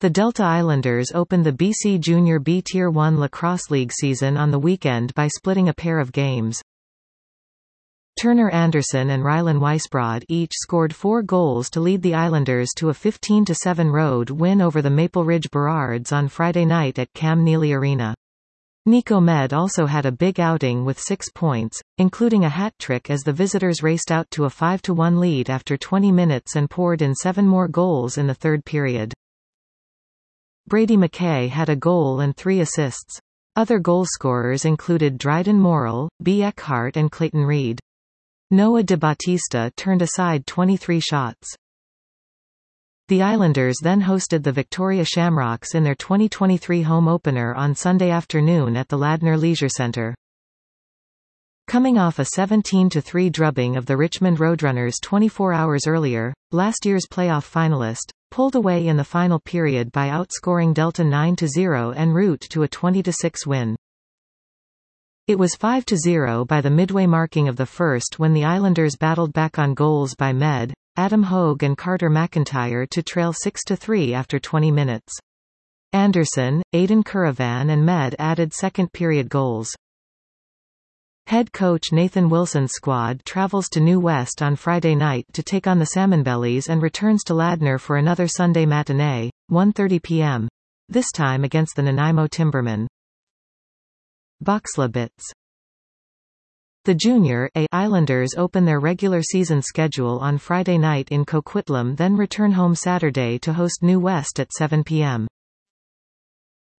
The Delta Islanders opened the BC Junior B Tier 1 Lacrosse League season on the weekend by splitting a pair of games. Turner Anderson and Rylan Weisbrod each scored 4 goals to lead the Islanders to a 15-7 road win over the Maple Ridge Burrards on Friday night at Cam Neely Arena. Nico Med also had a big outing with 6 points, including a hat-trick as the visitors raced out to a 5-1 lead after 20 minutes and poured in 7 more goals in the third period. Brady McKay had a goal and 3 assists. Other goalscorers included Dryden Morrill, B. Eckhart and Clayton Reed. Noah DeBattista turned aside 23 shots. The Islanders then hosted the Victoria Shamrocks in their 2023 home opener on Sunday afternoon at the Ladner Leisure Centre. Coming off a 17-3 drubbing of the Richmond Roadrunners 24 hours earlier, last year's playoff finalist, pulled away in the final period by outscoring Delta 9-0 en route to a 20-6 win. It was 5-0 by the midway marking of the first when the Islanders battled back on goals by Med, Adam Hogue and Carter McIntyre to trail 6-3 after 20 minutes. Anderson, Aidan Curavan and Med added second-period goals. Head coach Nathan Wilson's squad travels to New West on Friday night to take on the Salmonbellies and returns to Ladner for another Sunday matinee, 1:30 p.m. This time against the Nanaimo Timbermen. Boxlabits. The Junior A Islanders open their regular season schedule on Friday night in Coquitlam, then return home Saturday to host New West at 7 p.m.